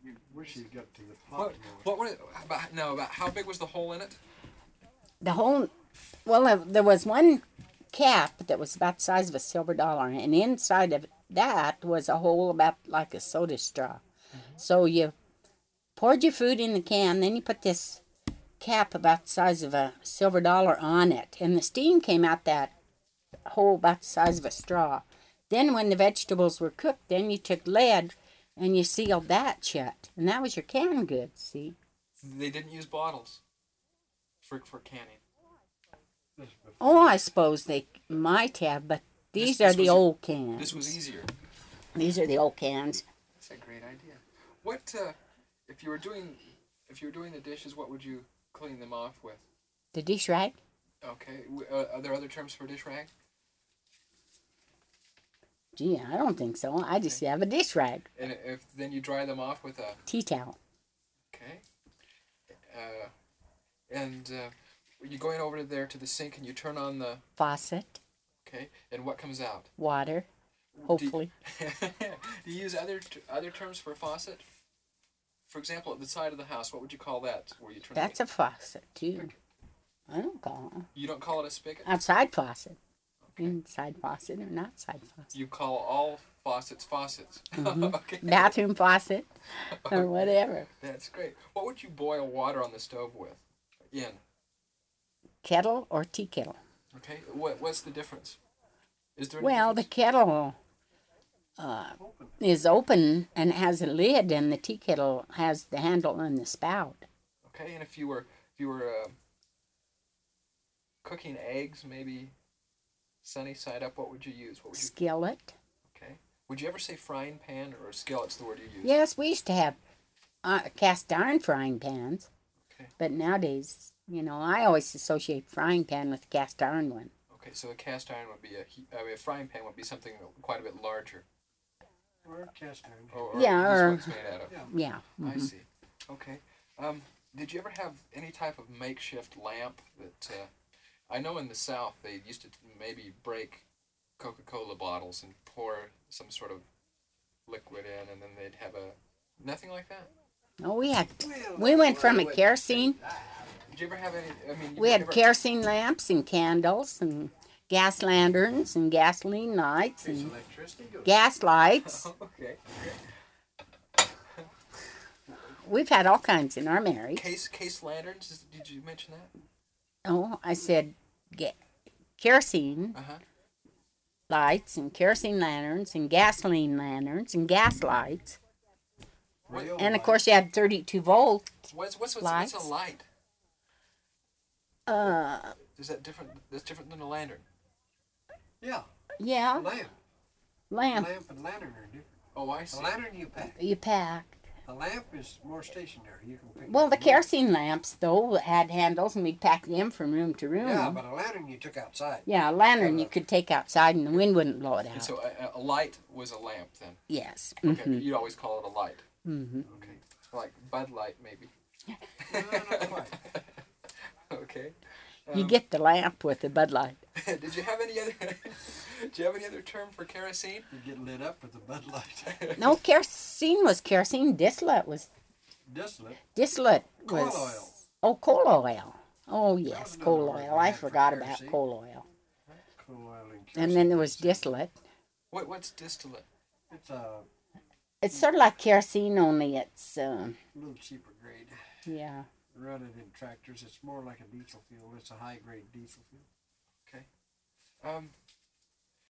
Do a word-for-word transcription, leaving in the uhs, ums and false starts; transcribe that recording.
you wish you got to the pot. What? What? What? About, no. About how big was the hole in it? The whole, well, uh, there was one cap that was about the size of a silver dollar, and inside of that was a hole about like a soda straw. Mm-hmm. So you poured your food in the can, then you put this cap about the size of a silver dollar on it, and the steam came out that hole about the size of a straw. Then when the vegetables were cooked, then you took lead and you sealed that shut, and that was your canned goods, see? They didn't use bottles for for canning. Oh, I suppose they might have, but these this, this are the old cans. This was easier. These are the old cans. That's a great idea. What, uh, if you were doing, if you were doing the dishes, what would you clean them off with? The dish rag. Okay. Uh, are there other terms for dish rag? Gee, I don't think so. I just okay. have a dish rag. And if then you dry them off with a tea towel. Okay. Uh, and. Uh, You're going over there to the sink and you turn on the faucet. Okay, and what comes out? Water, hopefully. Do you, do you use other other terms for faucet? For example, at the side of the house, what would you call that? Where you turn. That's a faucet too. I don't call it. You don't call it a spigot? Outside faucet. Okay. Inside faucet or not side faucet. You call all faucets faucets. Mm-hmm. Okay. Bathroom faucet or whatever. That's great. What would you boil water on the stove with? In. Kettle or tea kettle. Okay. What What's the difference? Is there any well, difference? the kettle uh, is open and has a lid, and the tea kettle has the handle and the spout. Okay. And if you were if you were uh, cooking eggs, maybe sunny side up, what would you use? What would you... Skillet. Okay. Would you ever say frying pan, or skillet's the word you use? Yes, we used to have uh, cast iron frying pans. Okay. But nowadays. You know, I always associate frying pan with cast iron one. Okay, so a cast iron would be a, I mean, a frying pan would be something quite a bit larger. Or a cast iron. Or, or yeah, this or one's made out of. Yeah. yeah. Mm-hmm. I see. Okay. Um, did you ever have any type of makeshift lamp that? Uh, I know in the South they used to maybe break Coca-Cola bottles and pour some sort of liquid in, and then they'd have a nothing like that. Oh, we had. We went from a kerosene. Did you ever have any? I mean, we had ever... kerosene lamps and candles and gas lanterns and gasoline lights and gas lights. Okay. We've had all kinds in our marriage. Case case lanterns? Did you mention that? Oh, I said ga- kerosene uh-huh. lights and kerosene lanterns and gasoline lanterns and gas lights. What? And of course, you had thirty-two volt what's, what's, what's, lights. What's a light? Uh, Is that different? That's different than a lantern. Yeah. Yeah. Lamp. Lamp. Lamp and lantern are different. Oh, I see. A lantern you pack. You pack. A lamp is more stationary. You can pick. Well, the kerosene lamps though had handles, and we'd pack them from room to room. Yeah, but a lantern you took outside. Yeah, a lantern you could take outside, and the wind wouldn't blow it out. And so a, a light was a lamp then. Yes. Okay. Mm-hmm. You'd always call it a light. Mm-hmm. Okay. Like Bud Light, maybe. No, not quite. Okay. Um, you get the lamp with the Bud Light. Did you have any other? Did you have any other term for kerosene? You get lit up with the Bud Light. No, kerosene was kerosene. Distillate was. Distillate. Distillate coal was. Oil. Oh, coal oil. Oh yes, coal oil. I forgot about coal oil. Coal oil and kerosene. And then there was distillate. What What's distillate? It's a. It's sort of like kerosene, only it's. Uh, a little cheaper grade. Yeah. Run it in tractors. It's more like a diesel fuel. It's a high grade diesel fuel. Okay. Um,